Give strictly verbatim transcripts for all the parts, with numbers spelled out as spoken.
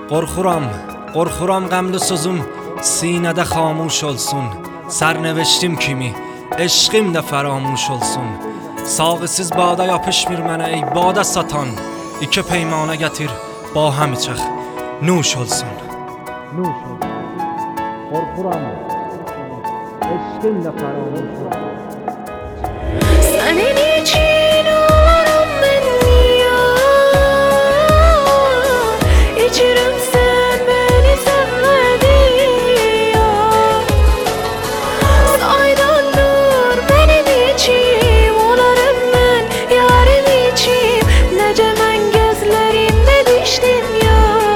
Qorxuram, qorxuram qəmli sözüm sinədə xamuş olsun. Sərneviştim kimi eşqim də fəramuş olsun. Sağısız bada yapışmır mənə ey bada satan. İki peymana gətir ba həm içək nuş olsun. Nuş olsun. Qorxuram eşqim də fəramuş olsun. Sənin için ağlarım mən niyə? İçirəm sən məni sevmədin ya. Saydandır mənim içim, olarım mən yarım içim. Necə mən gözlərimdə düşdüm ya.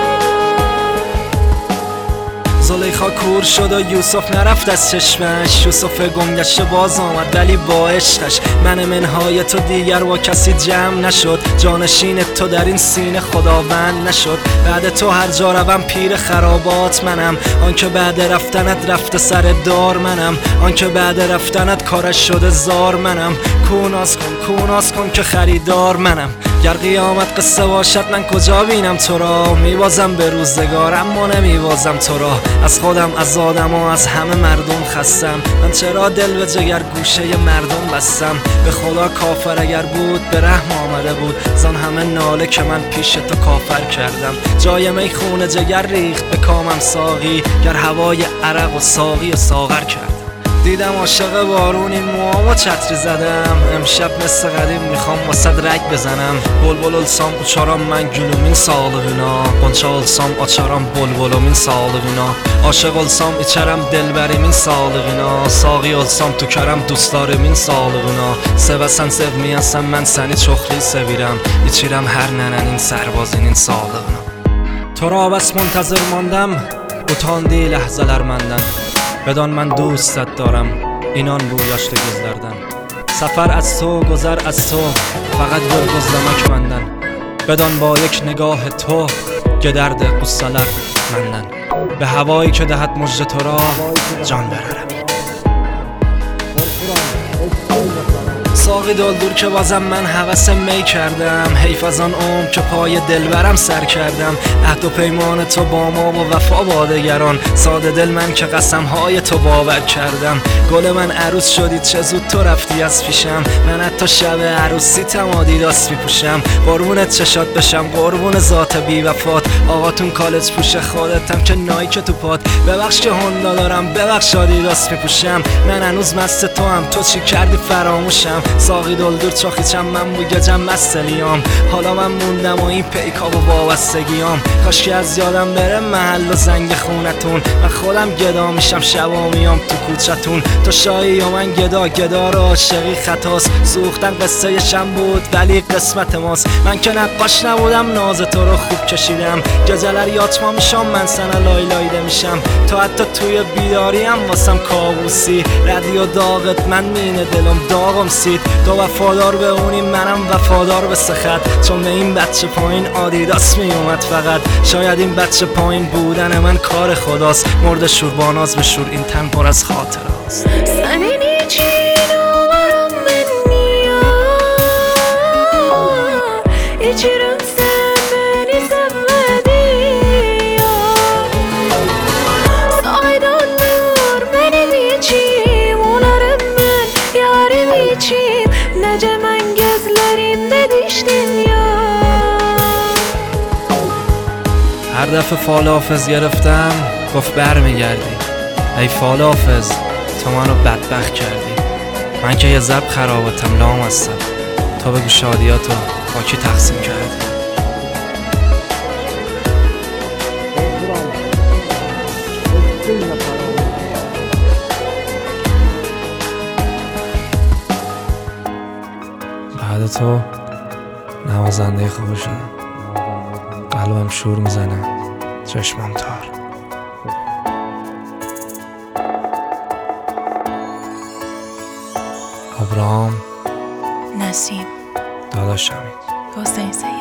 زلیخا کور شد و یوسف نرفت از چشمش. یوسف گم گشته باز آمد ولی با عشقش. من منهای تو دیگر با کسی جمع نشد. جانشین تو در این سینه خداوند نشد. بعد تو هر جا روم پیر خرابات منم. آنکه بعد رفتنت رفته سر دار منم. آنکه بعد رفتنت کارش شده زار منم. کوناز کن کوناز کن که خریدار منم. گر قیامت قصه باشد من کجا بینم تو را. میبازم به روزگار اما نمیبازم تو را. از خودم از آدم و از همه مردم خستم. من چرا دل به جگر گوشه مردم بستم. به خدا کافر اگر بود به رحم آمده بود. زان همه ناله که من پیش تو کافر کردم. جای می خون جگر ریخت به کامم ساقی. گر هوای عرق و ساقی و ساغر کرد. دیدم عاشق بارون این موامو چتری زدم. امشب مثل قدیم میخوام واسد رگ بزنم. بلبل olsam uçaram mən gülümün sağlığına. Qonça olsam açaram bulbulumun sağlığına. Aşık olsam içərəm delbərimin sağlığına. Sağı olsam tükərəm dostlarımın sağlığına. Sevəsən sevməyənsən mən səni çoxlu sevirəm. İçirəm hər nənənin sərbazının sağlığına. تو را بس منتظر ماندم utaندی لحظه‌lar məndən. بدان من دوستت دارم اینان bu yaşlı gözlerden. سفر از تو گذر از تو فقط گل gözlemek menden. بدان با یک نگاه تو گدرد قصه‌lar menden. به هوایی که دهد مژده تو را جان برارم. ساقی دلدور که بازم من هوس می کردم. حیف از آن عمر که پای دلبرم سر کردم. عهد و پیمان تو با ما و وفا با دگران. ساده دل من که قسم های تو باور کردم. گل من عروس شدی چه زود تو رفتی از پیشم. من حتی شب عروسی تم آدیداس می پوشم. قربونت چشات بشم قربون ذات بی وفات. آقاتون کالج پوش خودتم که نایک تو پات. ببخش که هوندا دارم ببخش آدیداس می پوشم. من هنوز مست تو هم تو چی کردی فراموشم. ساقی دلدور چاخیچم من بو گجم مستلیام. حالا من موندم و این پیکا و وابستگیام. کاش که از یادم بره محل و زنگ خونتون. من خودم گدا میشم شبا میام تو کوچتون. تو شایی و من گدا گدا رو عاشقی خطاست. سوختن قصه شم بود ولی قسمت ماست. من که نقاش نبودم ناز تو رو خوب کشیدم. گجلر یاتما میشم من سنه لای لایده میشم. تو حتی توی بیداریم واسم کابوسی. رادیو داغت من مینه دلم داغم سید. تو وفادار به اونی منم وفادار به سخت. چون به این بچه پایین آدیداس می اومد فقط. شاید این بچه پایین بودن من کار خداست. مرد شور با ناز به شور این تن پر از خاطر هست. Sənin için ağlarım mən niyə? İçirəm sən məni sevmədin ya. Saydandır mənim içim, olarım mən yarım içim. Necə mən gözlərimdə düşdüm ya. هر دفعه فال حافظ گرفتم گفت برمیگردی. ای فال حافظ تو منو بدبخت کردی. من که یه زب خرابتم لام هستم. تو بگو شادیاتو با کی تقسیم کردی. بعد تو نوازنده خوب شدم. قلبم شور میزنه چشمم تار. ابراهام نسیم داداشمی حسین سید